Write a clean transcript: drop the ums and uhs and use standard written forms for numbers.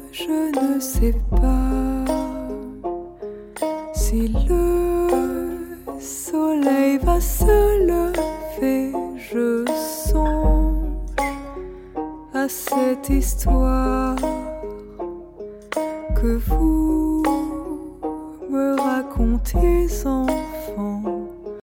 je ne sais pas si le soleil va se lever. Je songe à cette histoire que vous